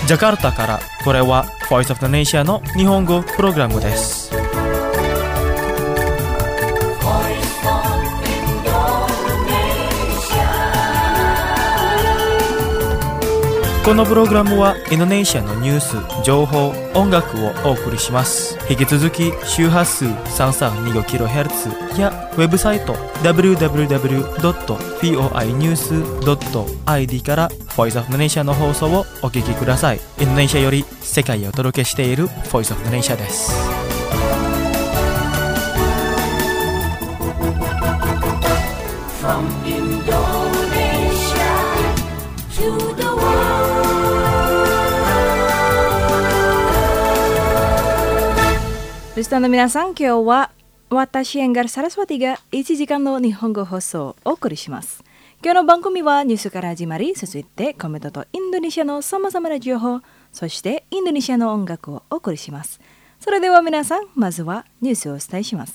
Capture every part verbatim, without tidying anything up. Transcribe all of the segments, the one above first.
ジャカルタからこれは Voice of the Nation の日本語プログラムです。このプログラムはインドネシアのニュース、情報、音楽をお送りします。引き続き周波数 さんさんにごキロヘルツ やウェブサイト ダブリューダブリューダブリュードットフォーアイニュースドットアイディー から Voice of the Nation の放送をお聞きください。インドネシアより世界をお届けしている Voice of the Nation です。 From Indonesia to the world.リスナーの皆さん、今日は私エンガルサラスワティがいちじかんの日本語放送をお送りします。今日の番組はニュースから始まり、続いてコメントとインドネシアのさまざまな情報、そしてインドネシアの音楽をお送りします。それでは皆さん、まずはニュースをお伝えします。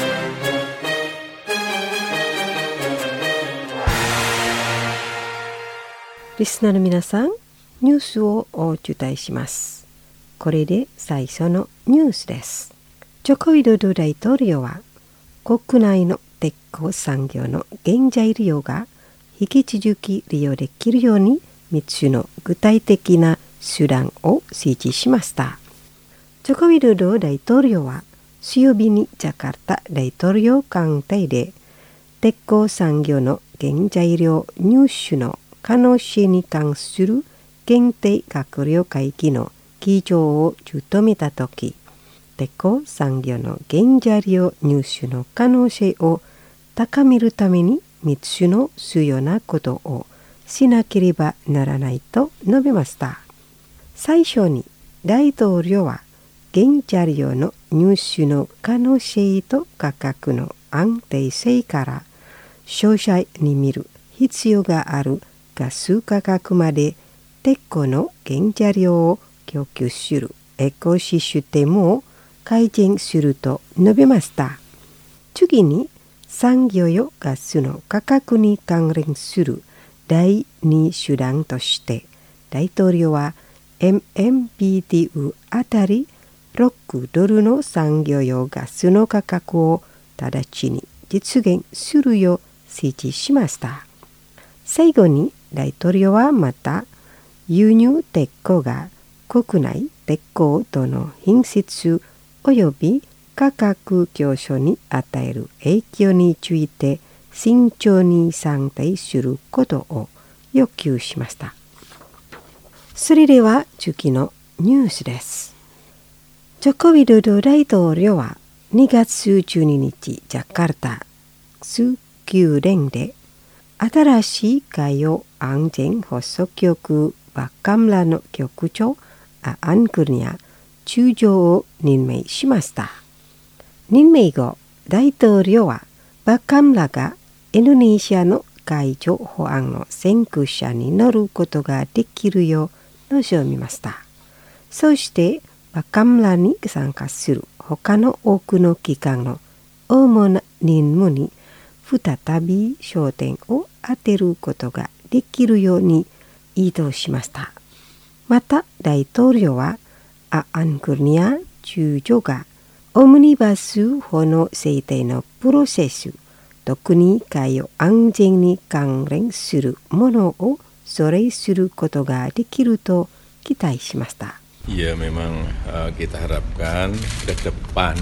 リスナーの皆さん、ニュースをお伝えします。これで最初のニュースです。ジョコウィドド大統領は国内の鉄鋼産業の原材料が引き続き利用できるようにみっつの具体的な手段を指示しました。ジョコウィドド大統領は水曜日にジャカルタ大統領官邸で鉄鋼産業の原材料入手の可能性に関する限定閣僚会議の議長を務めたとき、鉄鋼産業の原材料入手の可能性を高めるためにみっつの必要なことをしなければならないと述べました。最初に大統領は原材料の入手の可能性と価格の安定性から詳細に見る必要があるガス価格まで鉄鋼の原材料を供給するエコシステムを改善すると述べました。次に産業用ガスの価格に関連する第二手段として大統領は エムエムビーティーユー あたりろくドルの産業用ガスの価格を直ちに実現するよう指示しました。最後に大統領はまた輸入鉄鋼が国内鉄鋼との品質および価格競争に与える影響について慎重に算定することを要求しました。それでは次のニュースです。ジョコウィドド大統領はにがつじゅうににちジャカルタス宮殿で新しい海洋安全保障局バッカムラの局長アアンクルニア中将を任命しました。任命後、大統領はバッカムラがインドネシアの海上保安の先駆者に乗ることができるよう望みました。そしてバッカムラに参加する他の多くの機関の主な任務に再び焦点を当てることができるように移動しました。また大統領はアアンクルニア中将がオムニバス法の制定のプロセス、特に海洋安全に関連するものをそれすることができると期待しました。 Ya memang uh, kita harapkan ke depan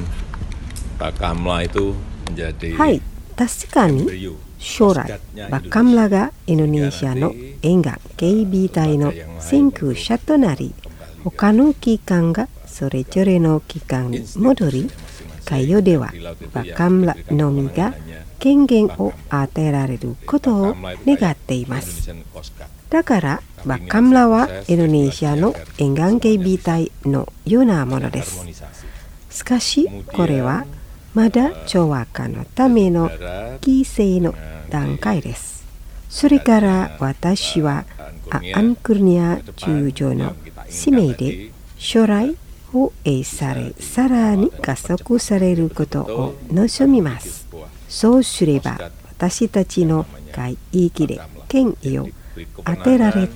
Bakamla itu menjadi はい、確かに将来バカムラがインドネシアの沿岸警備隊の先駆者となり、他の機関がそれぞれの機関に戻り、海洋ではバカムラのみが権限を与えられることを願っています。だからバカムラはインドネシアの沿岸警備隊のようなものです。しかしこれはまだ調和化のための規制の段階です。それから私はアアンクルニア中将の使命で将来放映されさらに加速されることを望みます。そうすれば私たちの海域で権威を当てられた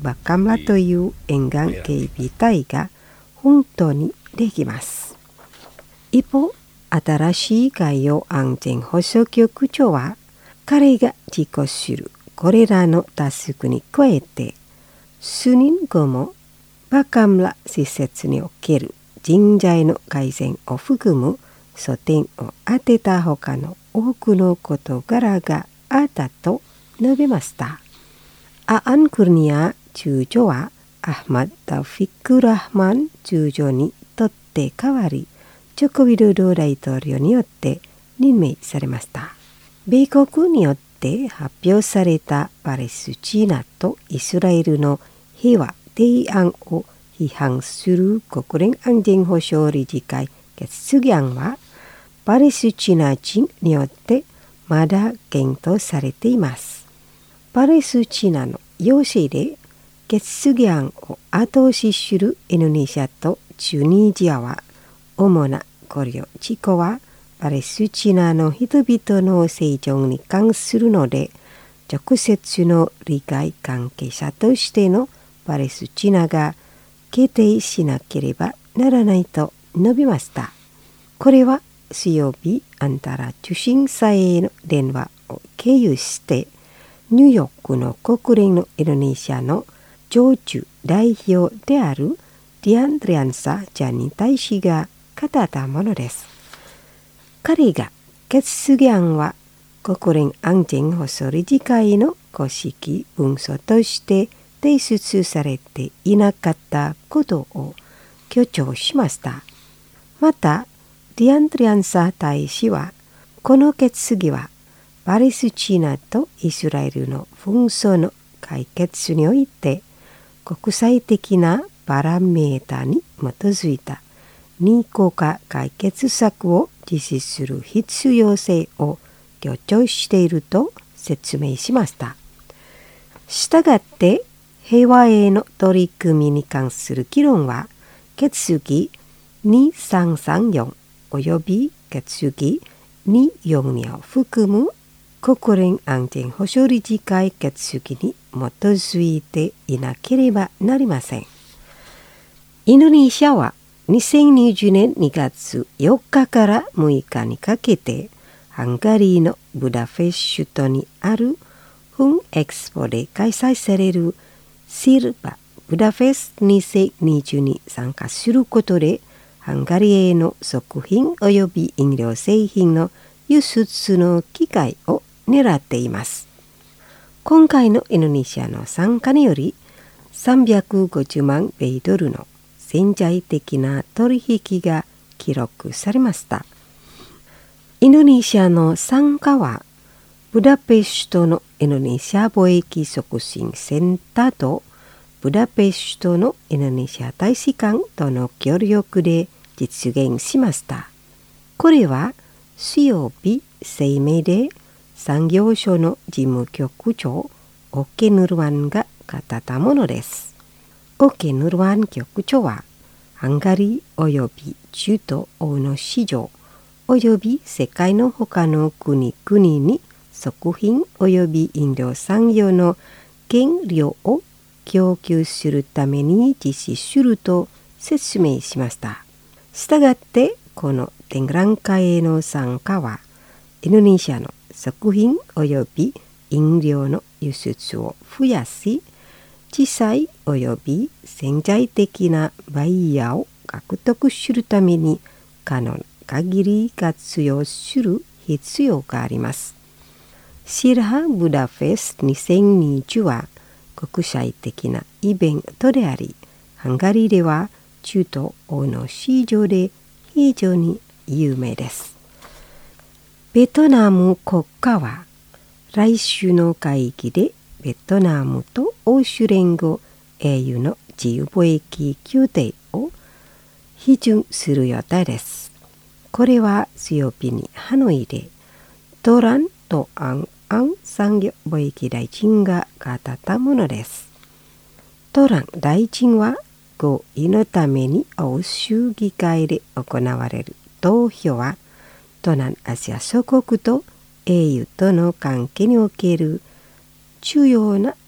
バカムラという沿岸警備隊が本当にできます。一方、新しい海洋安全保障局長は、彼が実行するこれらのタスクに加えて、数年後もバカムラ施設における人材の改善を含む争点を当てた他の多くの事柄があったと述べました。アアン・クルニア中将はアフマッド・タウフィック・ラハマン中将にとって代わり、ジョコ・ウィドド大統領によって任命されました。米国によって発表されたパレスチナとイスラエルの平和提案を批判する国連安全保障理事会決議案は、パレスチナ人によってまだ検討されています。パレスチナの要請で決議案を後押しするインドネシアとチュニジアは、主な考慮事項はパレスチナの人々の生存に関するので、直接の利害関係者としてのパレスチナが決定しなければならないと述べました。これは水曜日、アンタラ中心者への電話を経由して、ニューヨークの国連のインドネシアの常駐代表であるディアン・リアンサ・ジャニ大使が語ったものです。彼が決議案は国連安全保障理事会の公式文書として提出されていなかったことを強調しました。また、ディアン・リアンサ大使は、この決議はパレスチナとイスラエルの紛争の解決において国際的なパラメータに基づいた二国家解決策を実施する必要性を強調していると説明しました。したがって平和への取り組みに関する議論は決議にさんさんよんおよび決議によんにを含む国連安全保障理事会決議に基づいていなければなりません。インドネシアはにせんにじゅうねんにがつよっかからむいかにかけてハンガリーのブダペストにあるフンエクスポで開催されるシルバブダフェストにせんにじゅうにに参加することで、ハンガリーへの食品及び飲料製品の輸出の機会を狙っています。今回のインドネシアの参加によりさんびゃくごじゅうまん米ドルの潜在的な取引が記録されました。インドネシアの参加はブダペストのインドネシア貿易促進センターとブダペストのインドネシア大使館との協力で実現しました。これは水曜日声明で産業省の事務局長オケ・ヌルワンが語ったものです。オケ・ヌルワン局長はハンガリー及び中東欧の市場及び世界の他の国々に食品及び飲料産業の原料を供給するために実施すると説明しました。したがってこの展覧会への参加はインドネシアの食品及び飲料の輸出を増やし、小さい及び潜在的なバイヤーを獲得するために可能限り活用する必要があります。シルハ・ブダフェストにせんにじゅうは国際的なイベントであり、ハンガリーでは中東欧の市場で非常に有名です。ベトナム国家は来週の会議でベトナムと欧州連合 エーユー の自由貿易協定を批准する予定です。これは水曜日にハノイでトランとアンアン産業貿易大臣が語ったものです。トラン大臣は合意のために欧州議会で行われる投票は東南アジア諸国と エーユー との関係における重要な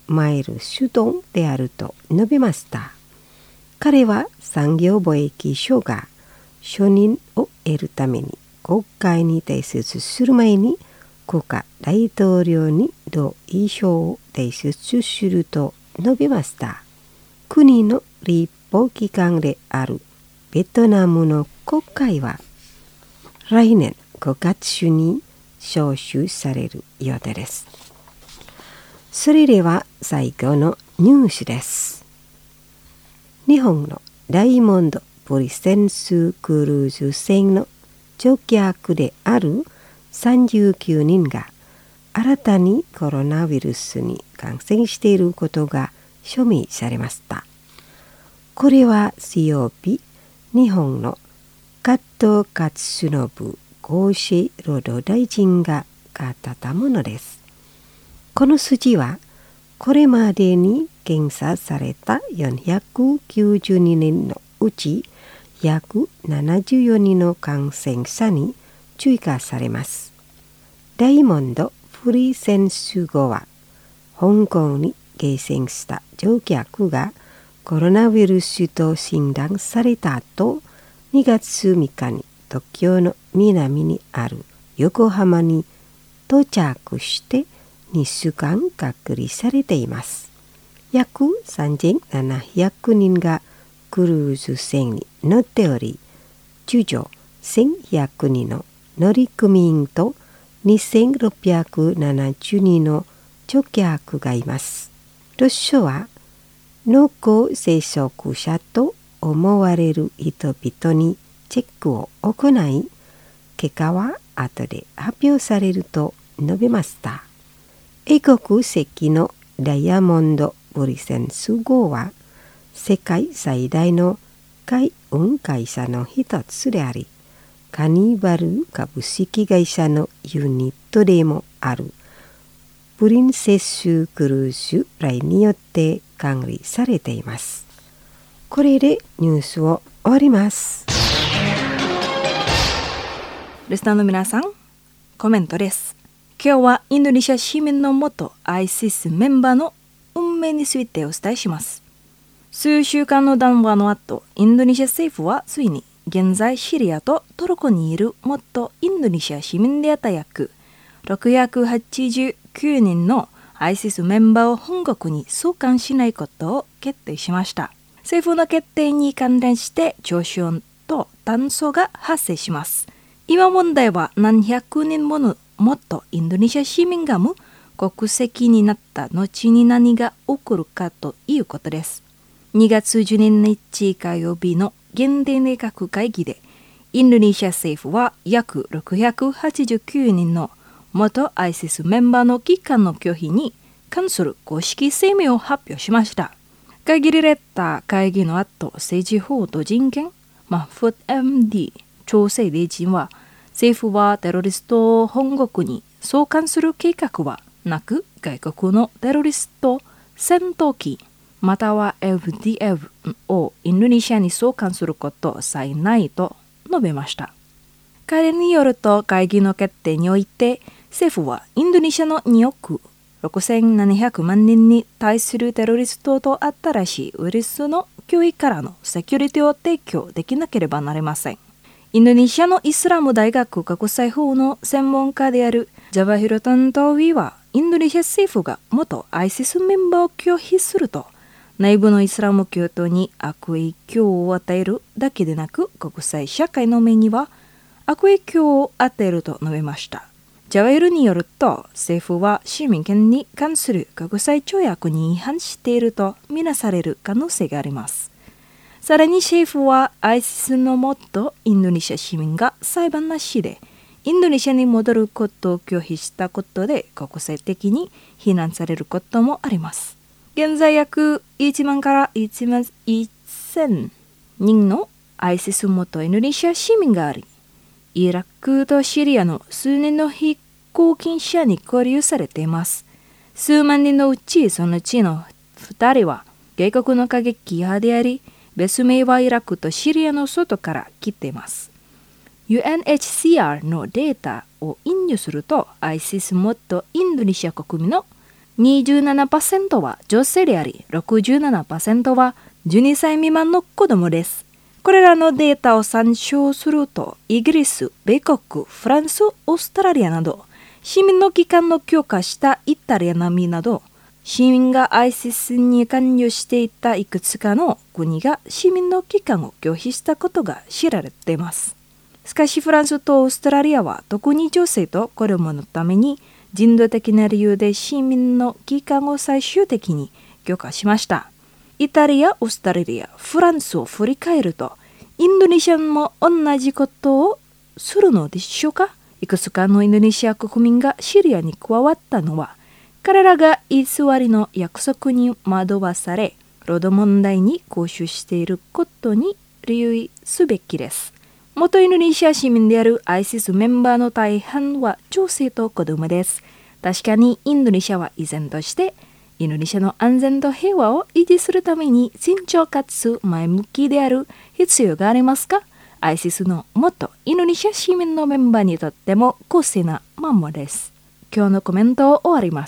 マイル主導であると述べました。彼は産業貿易省が承認を得るために国会に提出する前に国家大統領に同意書を提出すると述べました。国の立法機関であるベトナムの国会は来年ごがつ中に召集される予定です。それでは最後のニュースです。日本のダイヤモンド・プリンセスクルーズ船の乗客であるさんじゅうきゅうにんが新たにコロナウイルスに感染していることが証明されました。これは水曜日、日本の加藤勝信厚生労働大臣が語ったものです。この数字はこれまでに検査されたよんひゃくきゅうじゅうににんのうち約ななじゅうよにんの感染者に追加されます。ダイヤモンド・プリンセス号は香港に下船した乗客がコロナウイルスと診断された後、にがつみっかに東京の南にある横浜に到着してにしゅうかん隔離されています。約さんぜんななひゃくにんがクルーズ船に乗っており、通常せんひゃくにんの乗組員とにせんろっぴゃくななじゅうにんの乗客がいます。当初は濃厚接触者と思われる人々にチェックを行い、結果は後で発表されると述べました。英国籍のダイヤモンド・プリンセス号は世界最大の海運会社の一つであり、カニバル株式会社のユニットでもあるプリンセスクルーズラインによって管理されています。これでニュースを終わります。 リスナーの皆さん、コメントです。今日はインドネシア市民の元 アイシス メンバーの運命についてお伝えします。数週間の談話の後、インドネシア政府はついに現在シリアとトルコにいる元インドネシア市民であった約ろくひゃくはちじゅうきゅうにんの アイシス メンバーを本国に送還しないことを決定しました。政府の決定に関連して聴取音と断層が発生します。今問題は何百人もの元インドネシア市民が無国籍になった後に何が起こるかということです。にがつじゅうににち火曜日の原定内閣会議でインドネシア政府は約ろくひゃくはちじゅうきゅうにんの元 アイシス メンバーの帰還の拒否に関する公式声明を発表しました。限られた会議の後、政治法と人権マフッ エムディー 調整大臣は政府はテロリストを本国に送還する計画はなく、外国のテロリスト戦闘機または エフディーエフ をインドネシアに送還することさえないと述べました。彼によると会議の決定において政府はインドネシアのにおくろくせんななひゃくまんにんに対するテロリストと新しいウイルスの脅威からのセキュリティを提供できなければなりません。インドネシアのイスラム大学国際法の専門家であるジャバヒロタントウィは、インドネシア政府が元 アイシス メンバーを拒否すると内部のイスラム教徒に悪影響を与えるだけでなく、国際社会の目には悪影響を与えると述べました。ジャワイルによると、政府は市民権に関する国際条約に違反しているとみなされる可能性があります。さらに政府は アイシス の元インドネシア市民が裁判なしでインドネシアに戻ることを拒否したことで国際的に非難されることもあります。現在約いちまんからいちまんせんにんの アイシス 元インドネシア市民があり、イラクとシリアの数人の飛行禁止者に拘留されています。数万人のうちそのうちのふたりは外国の過激派であり、別名はイラクとシリアの外から来ています。ユーエヌエイチシーアール のデータを引用すると、アイシス 元インドネシア国民のにじゅうななパーセント は女性であり、ろくじゅうななパーセント はじゅうにさい未満の子供です。これらのデータを参照すると、イギリス、米国、フランス、オーストラリアなど、市民の機関の強化したイタリア並みなど、市民が アイシス に関与していたいくつかの国が市民の機関を拒否したことが知られています。しかしフランスとオーストラリアは特に女性と子供のために人道的な理由で市民の機関を最終的に許可しました。イタリア、オーストラリア、フランスを振り返ると、インドネシアも同じことをするのでしょうか。いくつかのインドネシア国民がシリアに加わったのは、彼らが偽りの約束に惑わされ、労働問題に固執していることに留意すべきです。元インドネシア市民である アイシス メンバーの大半は女性と子供です。確かにインドネシアは依然としてインドネシアの安全と平和を維持するために慎重かつ前向きである必要がありますが、アイシス の元インドネシア市民のメンバーにとっても公正なままです。今日のコメントを終わります。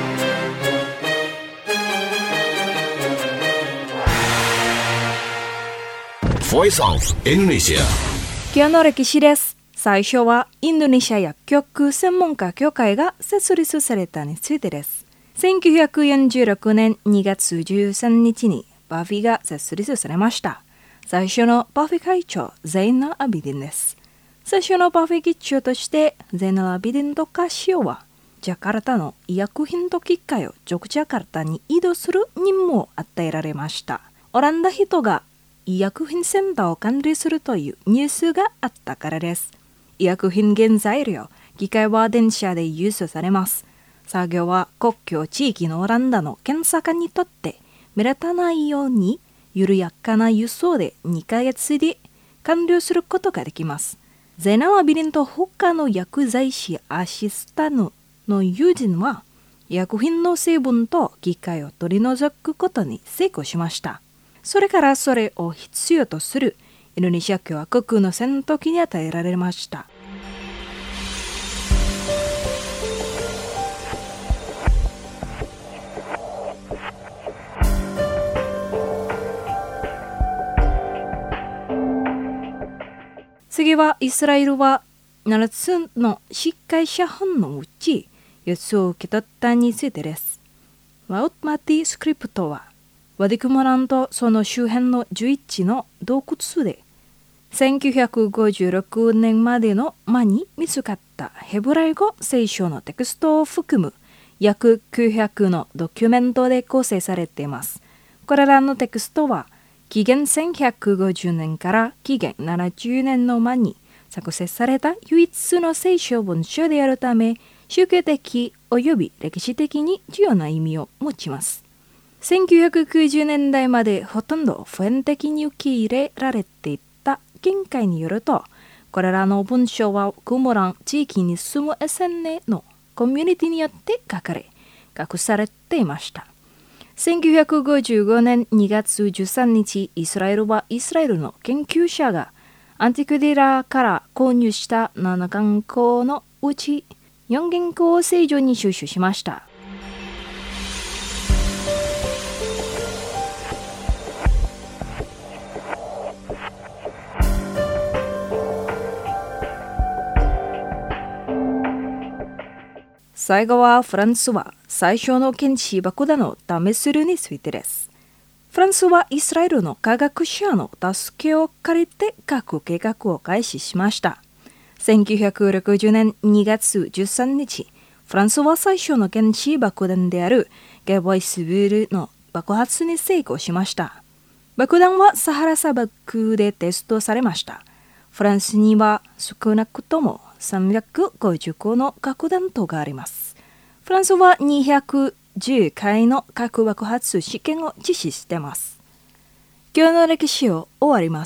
Voice of Indonesia。 今日の歴史です。最初はインドネシア薬局専門家協会が設立されたについてです。せんきゅうひゃくよんじゅうろくねんにがつじゅうさんにちにバフィが設立されました。最初のバフィ会長、ゼイナル・アビディンです。最初のバフィ議長としてゼイナル・アビディンとカシオはジャカルタの医薬品と機械をジョクジャカルタに移動する任務を与えられました。オランダ人が医薬品センターを管理するというニュースがあったからです。医薬品原材料、機械は電車で輸送されます。作業は国境地域のオランダの検査官にとって目立たないように緩やかな輸送でにかげつで完了することができます。ゼイナル・アビディンと他の薬剤師アシスタントの友人は医薬品の成分と機械を取り除くことに成功しました。それからそれを必要とするインドネシア共和国の戦闘機に与えられました。次はイスラエルはななつの失会者犯のうちよっつを受け取ったについてです。ワウトマティスクリプトはワディクモランとその周辺のじゅういちの洞窟でせんきゅうひゃくごじゅうろくねんまでの間に見つかったヘブライ語聖書のテクストを含む約きゅうひゃくのドキュメントで構成されています。これらのテクストは紀元せんひゃくごじゅうねんから紀元ななじゅうねんの間に作成された唯一の聖書文書であるため、宗教的及び歴史的に重要な意味を持ちます。せんきゅうひゃくきゅうじゅうねんだいまでほとんど普遍的に受け入れられていた見解によると、これらの文章はクモラン地域に住むエセンネのコミュニティによって書かれ、隠されていました。せんきゅうひゃくごじゅうごねんにがつじゅうさんにち、イスラエルはイスラエルの研究者がアンティクディラから購入したなながんこうのうちよんげんこを正常に収集しました。最後はフランスは最初の原子爆弾を試するについてです。フランスはイスラエルの科学者の助けを借りて核計画を開始しました。せんきゅうひゃくろくじゅうねんにがつじゅうさんにち、フランスは最初の原子爆弾であるゲボイスブールの爆発に成功しました。爆弾はサハラ砂漠でテストされました。フランスには少なくともさんびゃくごじゅっこの核弾頭があります。フランスはにひゃくじゅっかいの核爆発試験を実施しています。今日の歴史を終わります。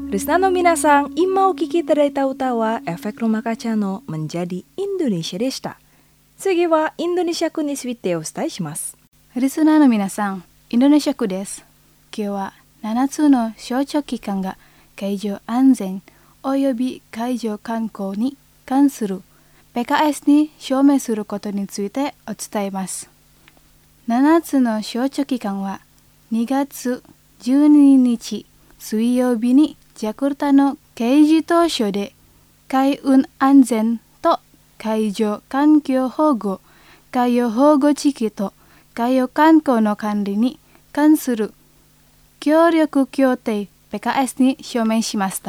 Risna no minasang, ima o kiki tadai-tau wa efek rumah kaca no menjadi Indonesia deshita. Tsugi wa Indonesia ku ni suite o osutai shimasu. リスナーの皆さん、インドネシア区です。今日はななつの省庁機関が海上安全および海上観光に関する ピーケーエス に証明することについてお伝えます。ななつの省庁機関はにがつじゅうににち水曜日にジャカルタの海事島署で海運安全と海上環境保護、海洋保護地域と海洋観光の管理に関する協力協定 ピーケーエス に署名しました。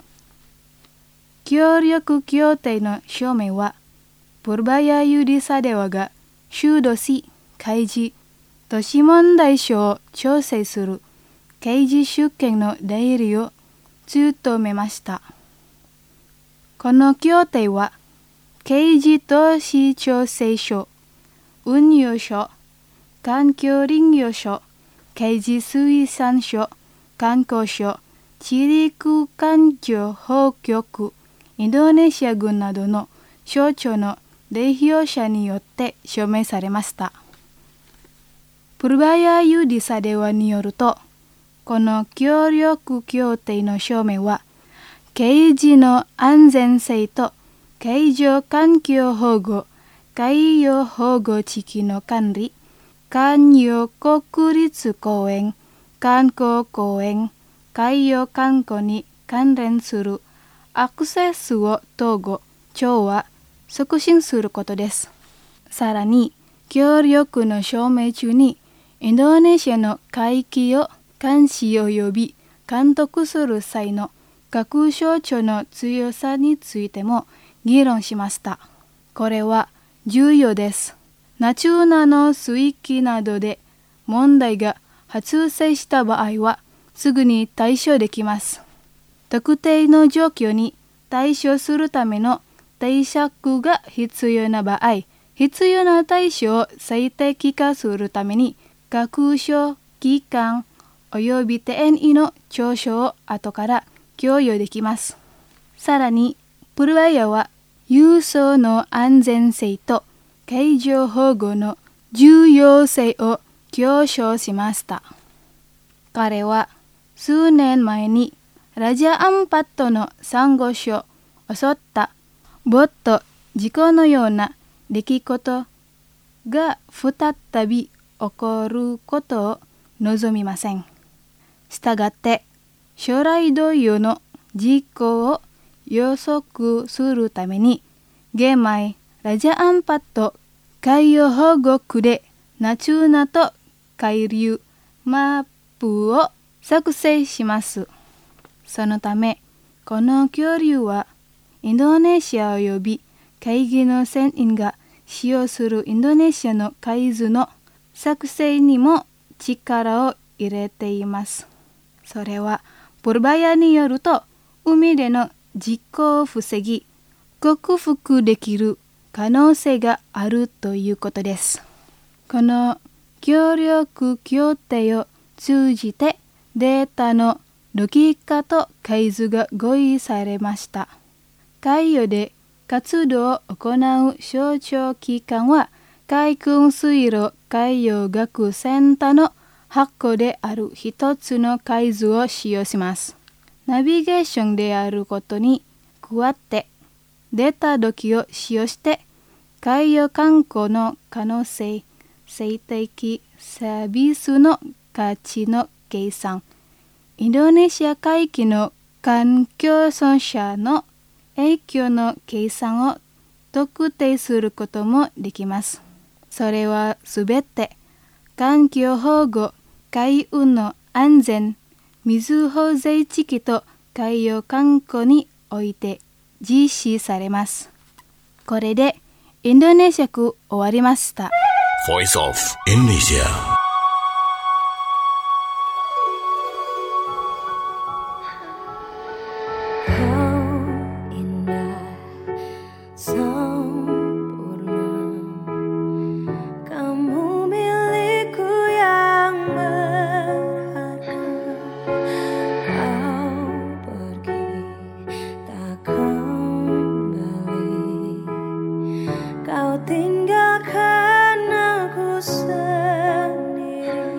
協力協定の署名は、プルバヤユディサデワが州都市海事都市問題所を調整する海事出権の出入りを務めました。この協定は、海事都市調整所、運輸所、環境林業所、海事水産所、観光所、地陸環境保局、インドネシア軍などの省庁の代表者によって署名されました。プルバヤユディサデワによると、この協力協定の署名は、海事の安全性と海上環境保護、海洋保護地域の管理、海洋国立公園、観光公園、海洋観光に関連するアクセスを統合、調和、促進することです。さらに、協力の証明中に、インドネシアの海域を監視及び監督する際の各省庁の強さについても議論しました。これは重要です。ナチューナの水域などで問題が発生した場合はすぐに対処できます。特定の状況に対処するための対策が必要な場合、必要な対処を最適化するために各省、機関および店員の調書を後から共有できます。さらに、プルワヤは輸送の安全性と海上保護の重要性を強調しました。彼は数年前にラジャアンパットのサンゴ礁を襲ったボット事故のような出来事が再び起こることを望みません。したがって、将来同様の事故を予測するために、現在、ラジャアンパット海洋保護区でナチューナと海流マップを作成します。そのため、この恐竜は、インドネシア及び海技の船員が使用するインドネシアの海図の作成にも力を入れています。それは、プルバヤによると、海での事故を防ぎ、克服できる可能性があるということです。この協力協定を通じて、データの録画と開示が合意されました。海洋で活動を行う省庁機関は、海軍水路海洋学センターの箱である一つの海図を使用します。ナビゲーションであることに加って、データ土器を使用して、海洋観光の可能性、最適サービスの価値の計算、インドネシア海域の環境損傷の影響の計算を特定することもできます。それはすべて環境保護、海運の安全、水保全地域と海洋観光において実施されます。これでインドネシア区終わりました。 Voice of Indonesia. kau tinggalkan aku sendiri.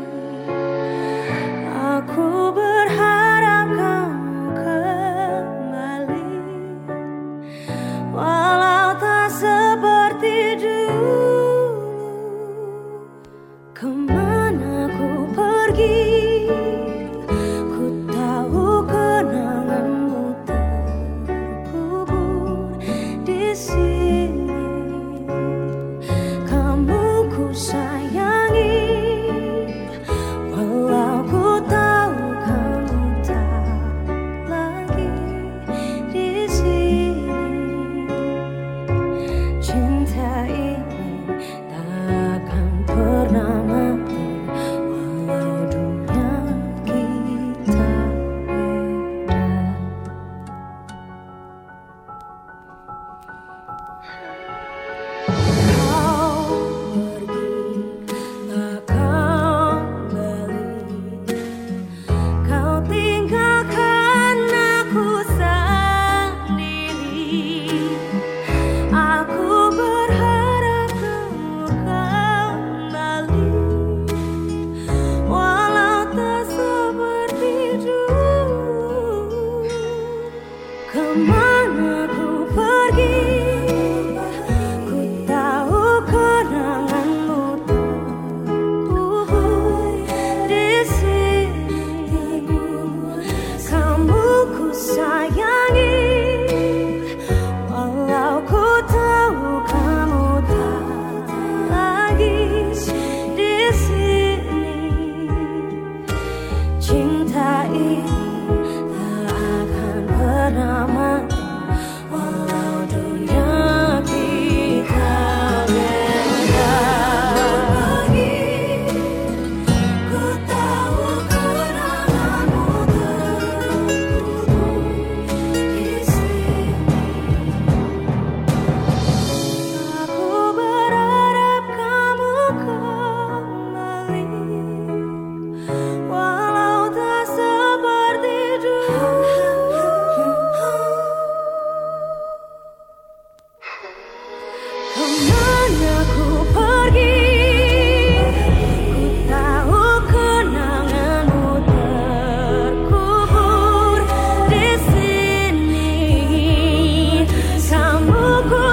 Aku berharap kamu kembali, walau tak seperti dulu. Kemana ku pergi, ku tahu kenanganmu terkubur di sini. Kamu ku sayangi, walau ku tahu kamu tak lagi di sini. Cinta ini takkan pernah mati, walau dunia kita beda. Kau pergi, tak kembali, kau tinggalkan aku sendiri. Aku berharap kamu kembali, walau tak seperti dulu. Kemana ku pergi, ku tahu kenanganmu terkubur di sini. Kamu ku sayangi, walau ku tahu kamu tak lagi di sini. Cinta ini tak akan pernah mati, walau dunia kita beda. Ku tahu kenanganmu terkubur di sini. Aku berharap kamu kembali, walau tak seperti dulu. Kemana ku pergi, ku tahu kenanganmu terkubur di sini. Kamu ku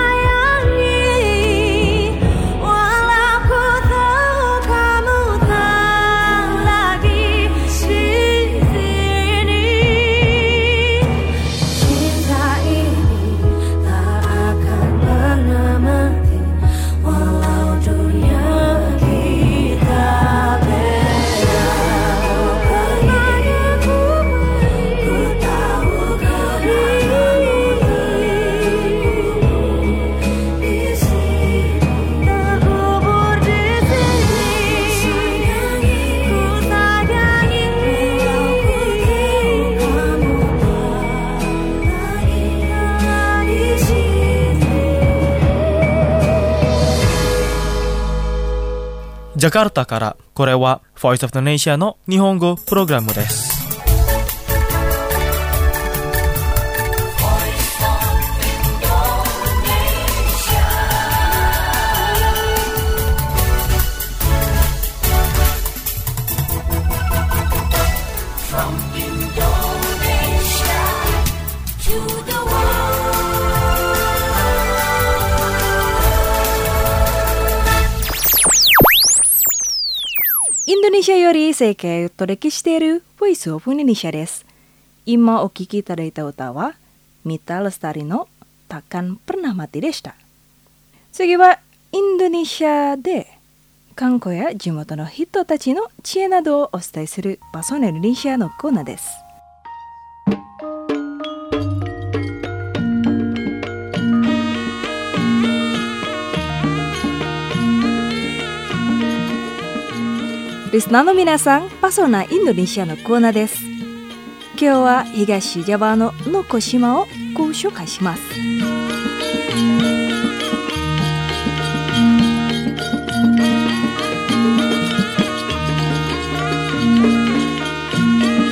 sayangi, walau ku tahu kamu tak lagi di sini. Cinta ini tak akan pernah mati, walau dunia kita beda. Kemana ku pergi, ku tahu kenanganmu di sini, terkubur di sini. Ku sayangi, walau ku tahu kamu tak lagi di sini. Jakarta からこれは Voice of Indonesia の日本語プログラムです。 インドネシアより世界を取りしている Voice of Indonesia です。今お聞きいただいた歌はミタ・レスタリの Takkan Pernah Mati でした。次はインドネシアで観光や地元の人たちの知恵などをお伝えするパソネルリンシアのコーナーです。リスナーの皆さん、パソナインドネシアのコーナーです。今日は東ジャワのノコ島をご紹介します。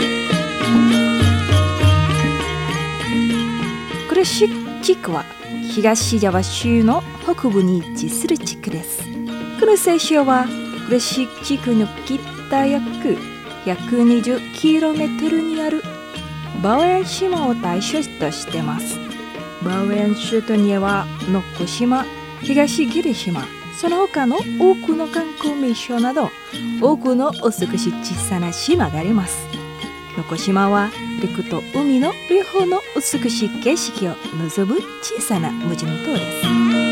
クレシック地区は東ジャワ州の北部に位置する地区です。この聖称はグレシック地区の北約 ひゃくにじゅっキロメートル にあるバオエン島を対象としています。バオエン諸島にはノコ島、東ギリ島、その他の多くの観光名所など多くの美しい小さな島があります。ノコ島は陸と海の両方の美しい景色を望む小さな無人島です。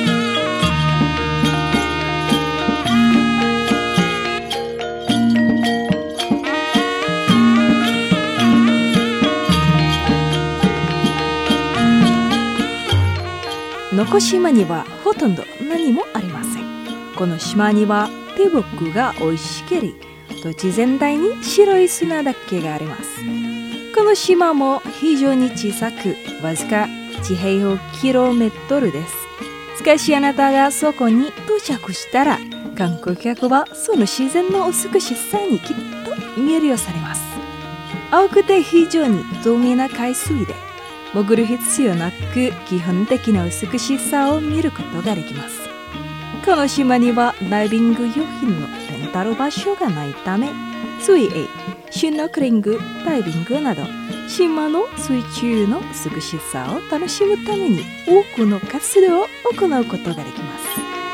ノコ島にはほとんど何もありません。この島には低木が生い茂り、土地全体に白い砂だけがあります。この島も非常に小さく、わずかいち平方キロメートルです。しかしあなたがそこに到着したら、観光客はその自然の美しさにきっと魅了されます。青くて非常に透明な海水で、潜る必要なく基本的な美しさを見ることができます。この島にはダイビング用品のレンタル場所がないため、水泳、シュノーケリング、ダイビングなど島の水中の美しさを楽しむために多くの活動を行うことができます。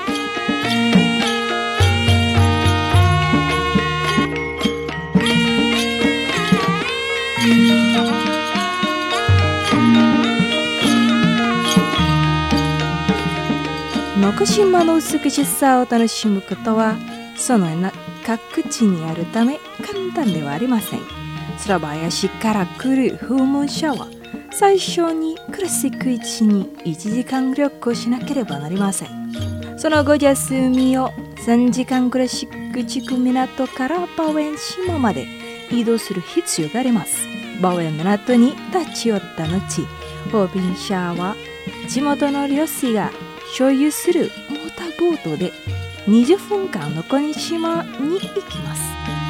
ノコ島の美しさを楽しむことはその各地にあるため簡単ではありません。スラバヤ市から来る訪問者は最初にクラシック市にいちじかん旅行しなければなりません。その後休みをさんじかんクラシック地区港からバオエン島まで移動する必要があります。バオエン港に立ち寄った後、訪便者は地元の漁師が所有するモーターボートでにじゅっぷんかんノコ島に行きます。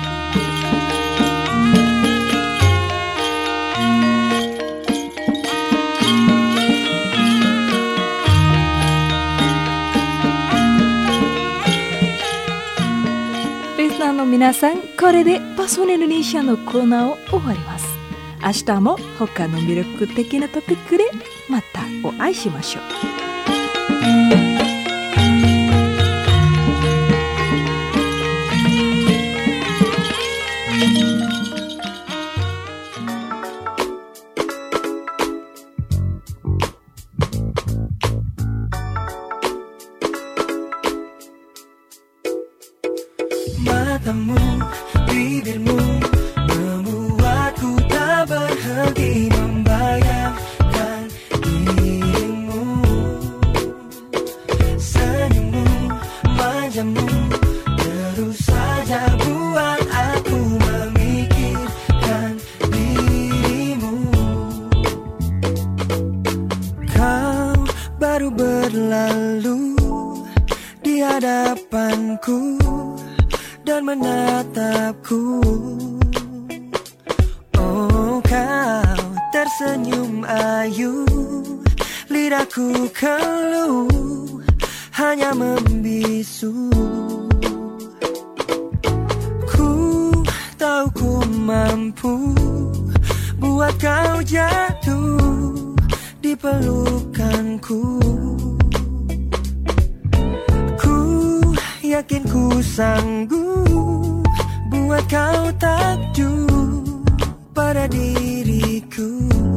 リスナーの皆さん、これでパソネルニシャのコーナーを終わります。明日も他の魅力的なトピックでまたお会いしましょう。 Matamu, bibirmu membuatku tak berhenti membayangkan dirimu. Senyummu, manjamu terus saja buat aku memikirkan dirimu. Kau baru berlalu di hadapanku dan menatapku. Oh, kau tersenyum ayu, lidahku keluh hanya membisu. Ku tahu ku mampu buat kau jatuh di pelukanku. Yakin ku sanggup buat kau takjub pada diriku.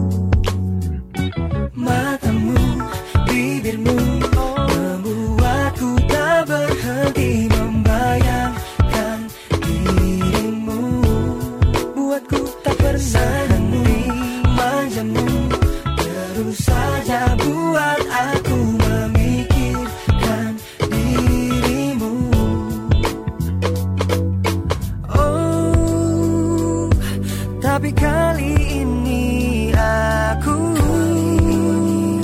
Matamu, bibirmu membuatku tak berhenti membayangkan dirimu. Buatku tak berhenti manjamu terus saja buat aku memikirkan dirimu. Tapi kali ini aku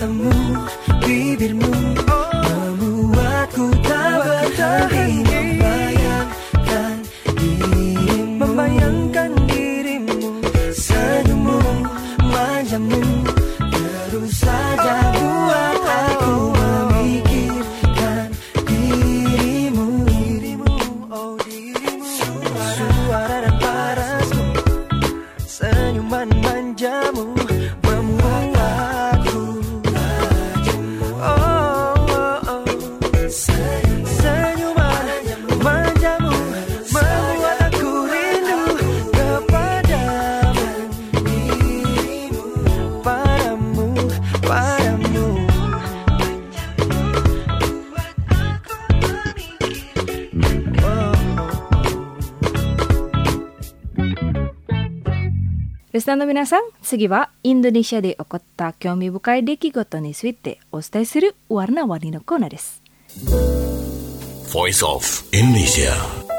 kata-katamu, bibirmu membuatku tak berhenti membayangkan dirimu, membayangkan dirimu, senyummu, manjamu, terus saja buat aku memikirkan dirimu, dirimu, oh dirimu. Suara dan parasmu, senyuman manjamu membuatku rajamu. Oh, oh, oh. Senyuman manjamu membuat aku rindu kepadamu, dirimu, padamu, padamu. Listenerの皆さん、次はインドネシアで起こった興味深い出来事についてお伝えするワルナワリのコーナーです。 Voice of Indonesia.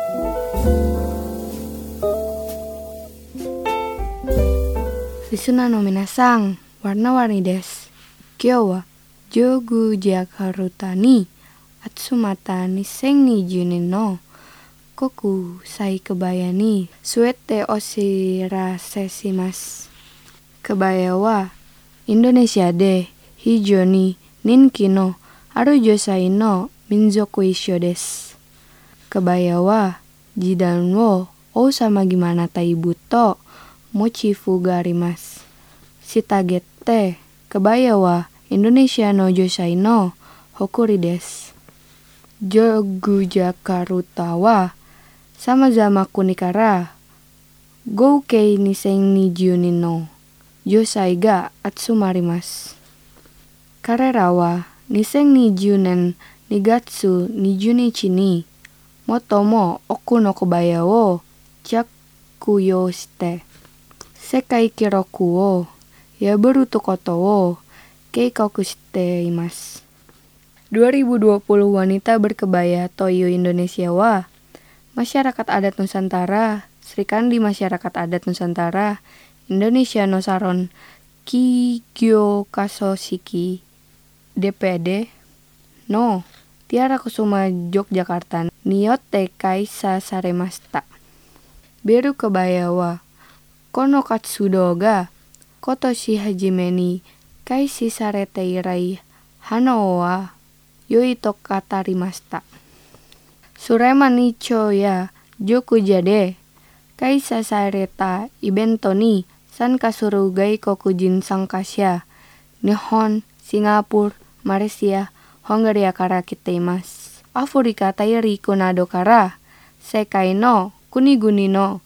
Listenerの皆さん、ワルナワリです。今日はジョグジャカルタに集まったにせんにじゅうねんの国際kebayaについてお知らせします。Kebayaはインドネシアで非常に人気のある女性の民族衣装です。Kebayaは時代を王様gimana ibuとモチーフがあります。したがって、kebayaはインドネシアの女性の誇りです。ジョグジャカルタはsama-sama kuni kara合計にせんにじゅうねんの女性が集まります。彼らはにせんにじゅうねんにがつにじゅうにちに最も多くのkebayaを着用して世界記録を破ることを計画しています。dua ribu dua puluh wanita berkebaya Toyo Indonesia wa Masyarakat Adat Nusantara, Srikandi Masyarakat Adat Nusantara, Indonesia Nosaron, Kigyo Kasosiki, D P D, No, Tiara Kusuma Yogyakarta, Niyote Kaisa Saremasta. Beru kebaya wa Kono Katsudo ga Kotoshi Hajime ni Kaisi Sarete Irai Hano wa Yoito Katarimasta. Surema nicho ya joku jade kaisa sareta ibento ni san kasurugai kokujin sangkasya Nihon, Singapura, Malaysia, Hongaria kara kiteimasu. Afrika tairi kunado kara sekai no kuniguni no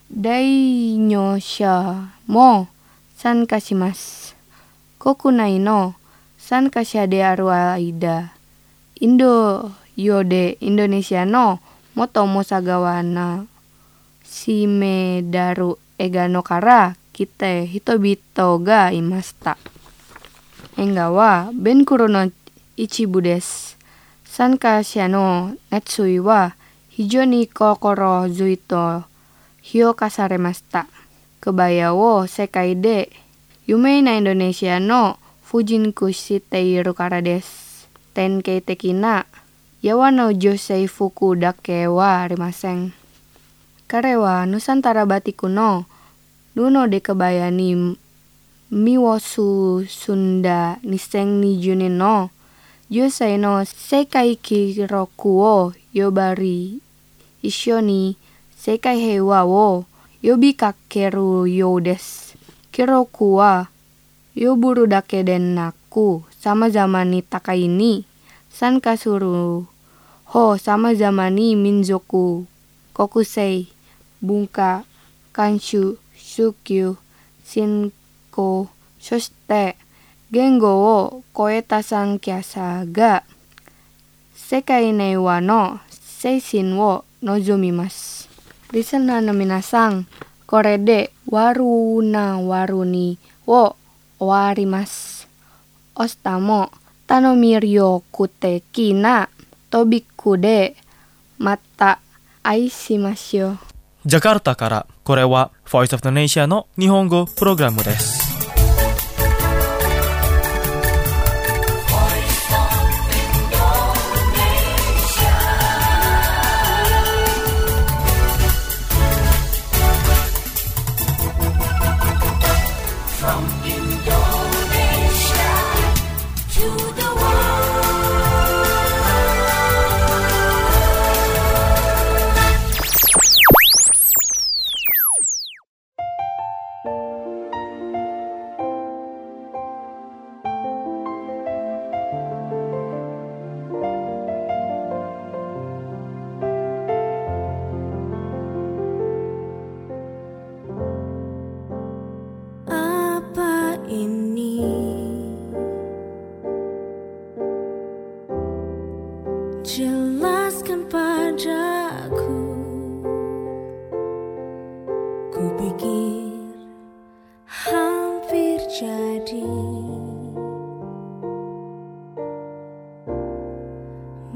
dainyo mo san kashimasu. Kokunai no san kasya de aru aida. Indo Yode Indonesia no moto mosagawa na shimedaru ega no kara kite hitobito ga imasta. Enga wa benkuro no ichibu desu. Sankasha no natsui wa hijau ni kokoro zuito hyo kasaremasta. Kebaya wo sekai de yumei na Indonesia no fujinku shiteiru kara desu. Tenkei tekina Yawa no josei fuku dake wa arimasen. Kare wa Nusantara batiku no nuno de kebaya ni miwosu Sunda niseng ni june no josei no sekai kiroku wo yobari isho ni sekai hewa wo yobi kakeru yo desu. Kiroku wa yoburu dake den naku sama zamani takai ni san kasuru ho sama zamani minzoku kokusei bunka kanshu shukyu shinko soshite gengo wo koeta sankyasa ga sekai nei wa no seishin wo nozomimasu. Listener no minasan, kore de waru na waru ni wo owarimasu. Ostamo Tanomirio kute kina tobiku de mata aishimashio. ジャカルタから、これは Voice of Indonesia の日本語プログラムです。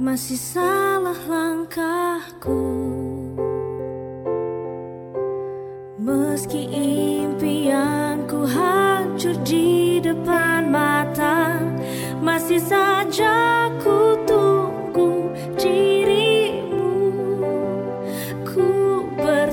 masih salah langkahku. Meski impianku hancur di depan mata, masih saja ku tunggu dirimu. Ku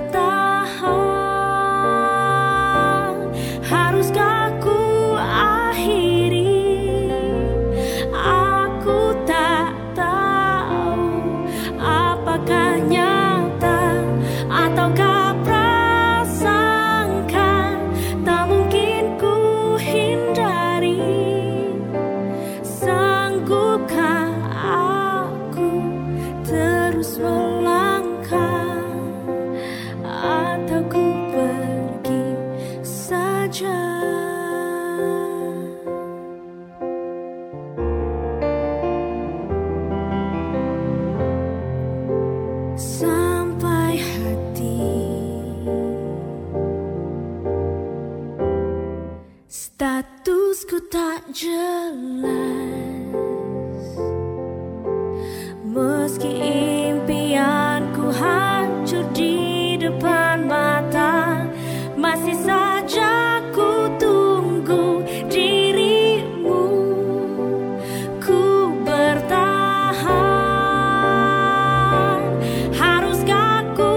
bertahan, haruskah ku akhiri? Aku tak tahu apakah nyata ataukah prasangka. Tak mungkin ku hindari. Sanggupkah aku terus melangkah, atau ku pergi saja? Sampai hati statusku tak jelas, meski impianku hancur di depan mata, masih saja ku tunggu dirimu. Ku bertahan, haruskah ku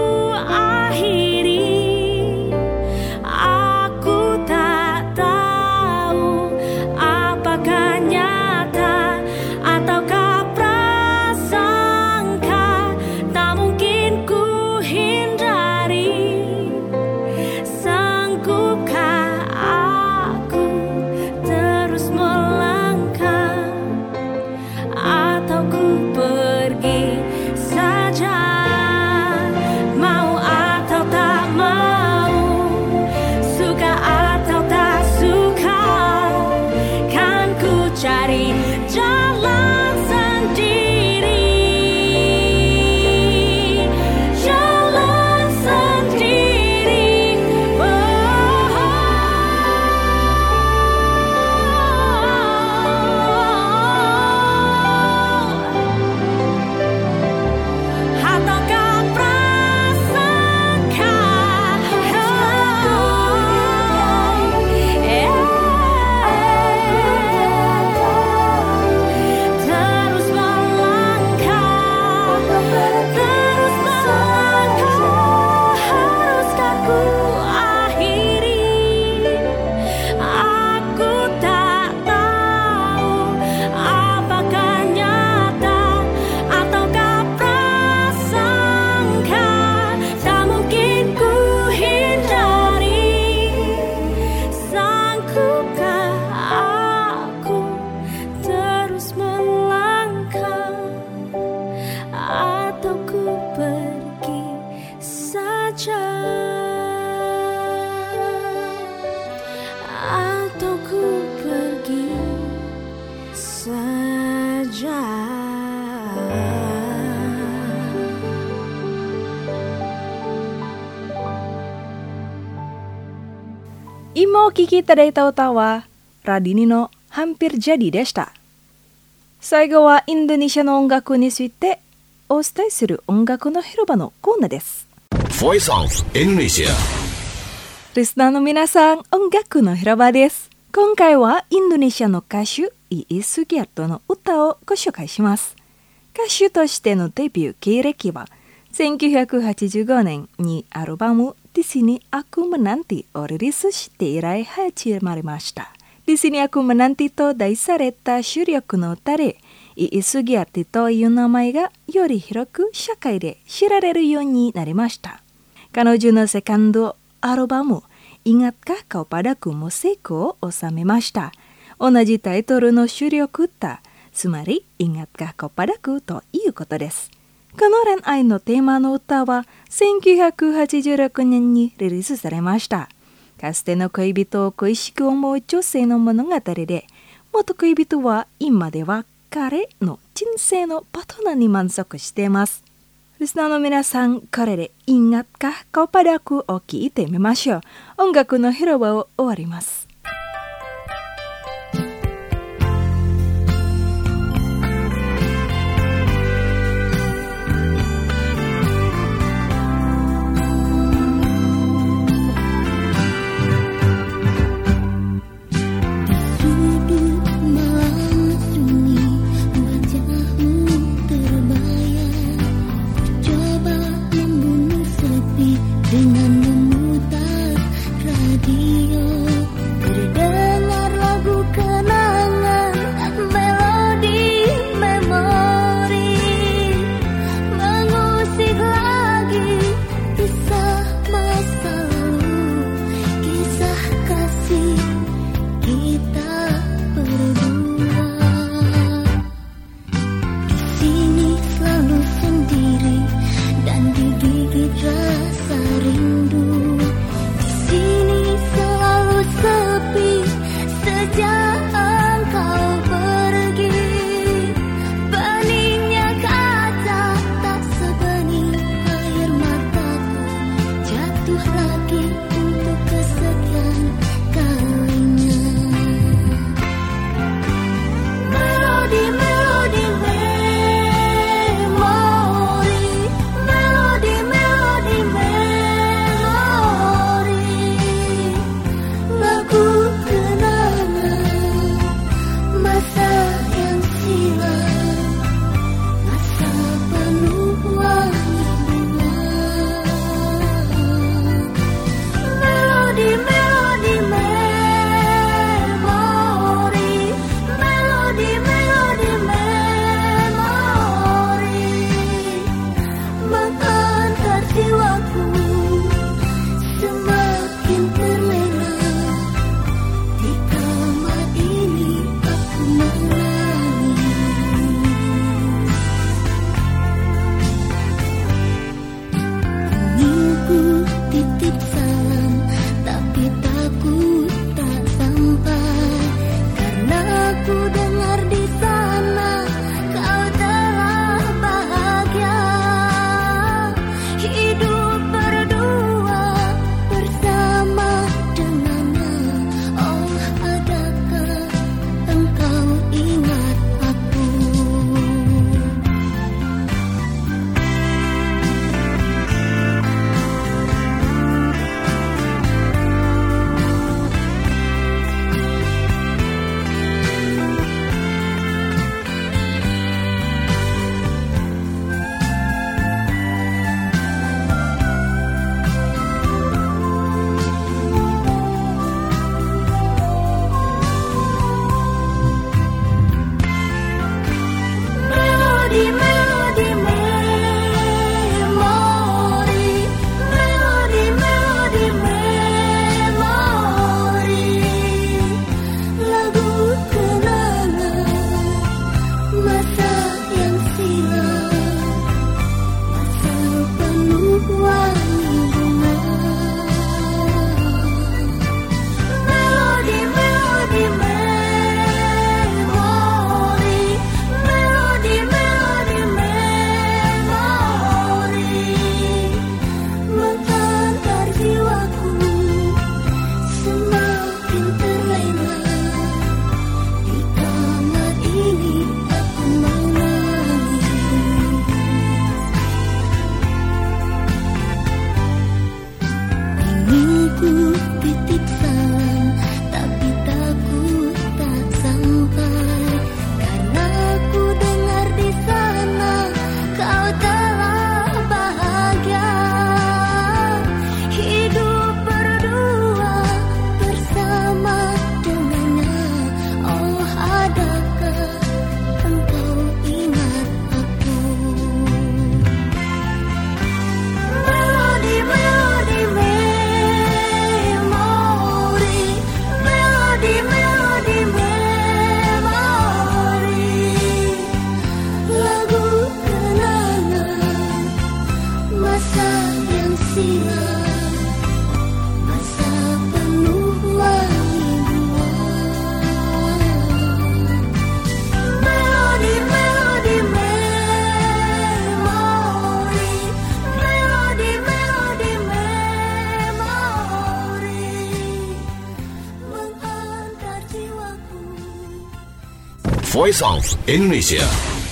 akhiri? Aku tak tahu apakah nyata ataukah prasangka. Tak mungkin ku hindari. Sanggupkah aku terus melangkah, atau ku pergi saja? Mau atau tak mau, suka atau tak suka, kan ku cari jalan sendiri. Jalan sendiri. Ataukah prasangka terus melangkah, terus melangkah. Haruskah ku akhiri? Aku tak tahu apakah nyata ataukah prasangka. Tak mungkin ku hindari. Sanggupkah aku terus melangkah, atau ku pergi saja? Atau ku pergi saja? Imo Kiki Tadai Tautawa, Radini no hampir jadi deshita. 最後はインドネシアの音楽についてお伝えする音楽の広場のコーナーです。 Voice of Indonesia. リスナーの皆さん、音楽の広場です。今回はインドネシアの歌手イースギャットの歌をご紹介します。歌手としてのデビュー経歴はせんきゅうひゃくはちじゅうごねんにアルバム Di Sini Aku Menanti をリリースして以来始まりました。Di Sini Aku Menanti と題された主力の歌で、イースギャットという名前がより広く社会で知られるようになりました。彼女のセカンドアルバム Ingatkah Kau Padaku も成功を収めました。同じタイトルの主力歌、つまり Ingatkah Kau Padaku ということです。この恋愛のテーマの歌はせんきゅうひゃくはちじゅうろくねんにリリースされました。かつての恋人を恋しく思う女性の物語で、元恋人は今では彼の人生のパートナーに満足しています。リスナーの皆さん、これで Ingatkah Kau Padaku を聞いてみましょう。音楽の広場を終わります。 Voice of Indonesia.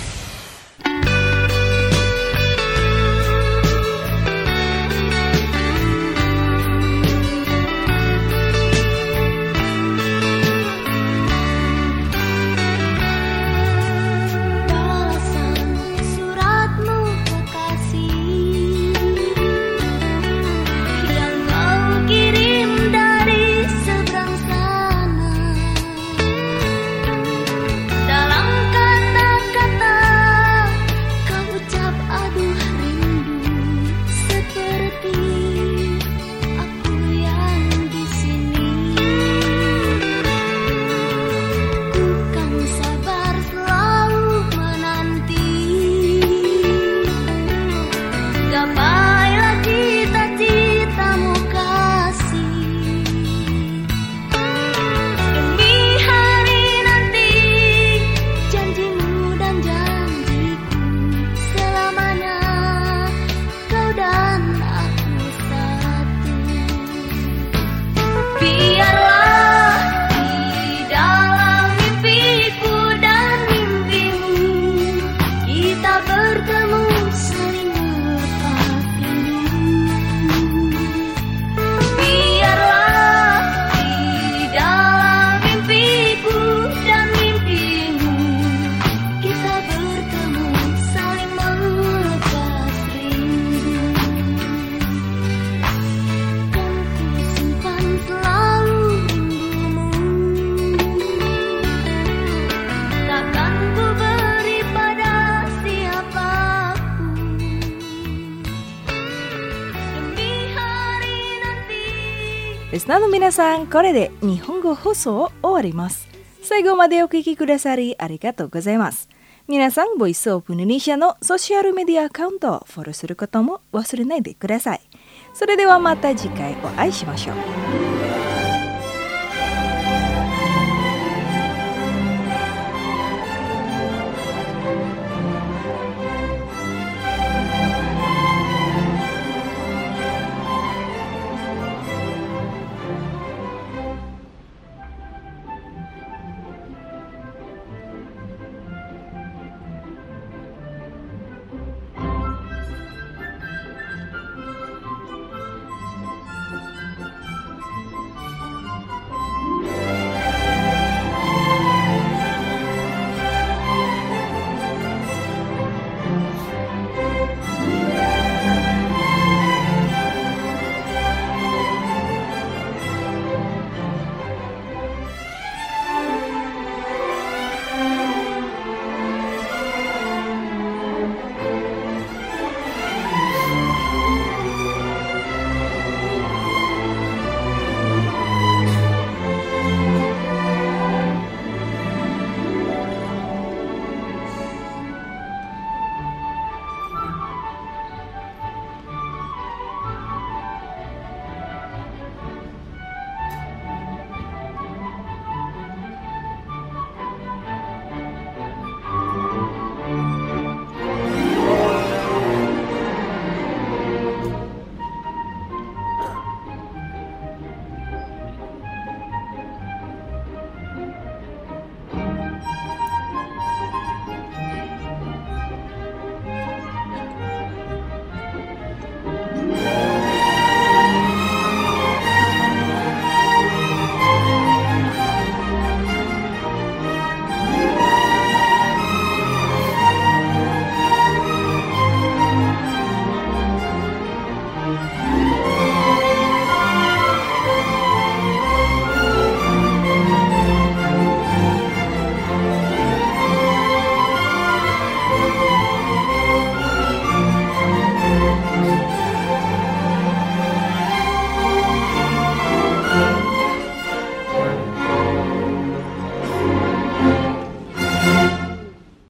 Listenerの皆さん、これで日本語放送を終わります。最後までお聞きくださりありがとうございます。皆さん、ボイスオブインドネシアのソーシャルメディアアカウントをフォローすることも忘れないでください。それではまた次回お会いしましょう。